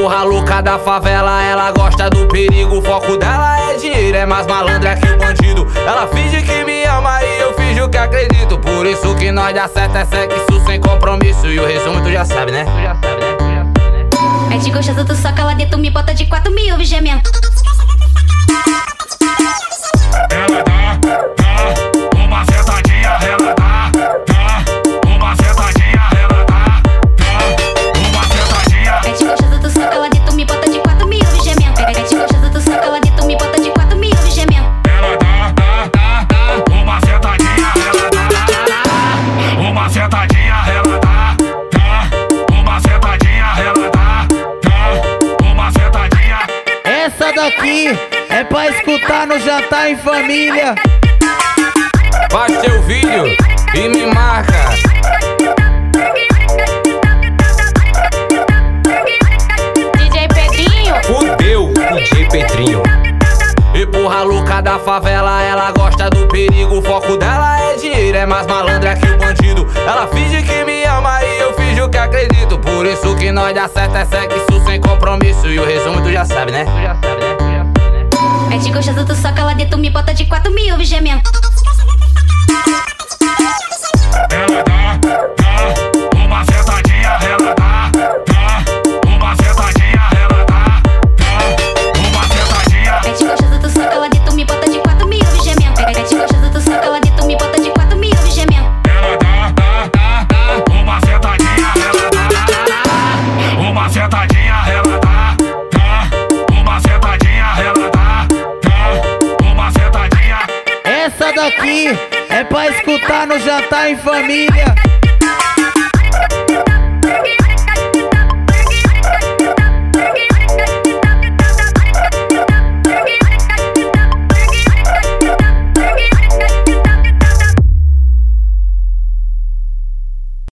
porra louca da favela, ela gosta do perigo. O foco dela é dinheiro, é mais malandra que o bandido. Ela finge que me ama e eu finjo que acredito. Por isso que nós dá certo é sexo sem compromisso. E o resumo tu já sabe, né? É de gostoso, tu soca lá dentro, me bota de 4 mil, gemendo. Ela dá uma sentadinha, ela dá uma sentadinha, ela dá uma sentadinha. É de gostoso, tu soca lá dentro, me bota de 4 mil, gemendo. É de gostoso, tu soca lá dentro, me bota de 4 mil, gemendo. Ela dá uma sentadinha, ela dá uma sentadinha, ela dá uma sentadinha, ela dá uma sentadinha. Essa daqui é pra escutar no jantar em família. Faz teu vídeo e me marca. DJ Pedrinho. Fudeu, DJ Pedrinho. E porra louca da favela, ela gosta do perigo. O foco dela é dinheiro, é mais malandra que o bandido. Ela finge que me ama e eu finjo que acredito. Por isso que nós dá certo é sexo sem compromisso. E o resumo tu já sabe, né? É de gostoso, tu soca lá dentro, me bota de 4 mil, gemendo. Ela dá uma sentadinha, ela dá uma sentadinha, ela dá uma sentadinha. É de gostoso, tu soca lá dentro, me bota de 4 mil, gemendo. É de gostoso, tu soca lá dentro, me bota de 4 mil, gemendo. Ela dá uma sentadinha, ela dá uma sentadinha, ela dá uma sentadinha, ela dá uma sentadinha. Essa daqui é pra escutar no jantar em família.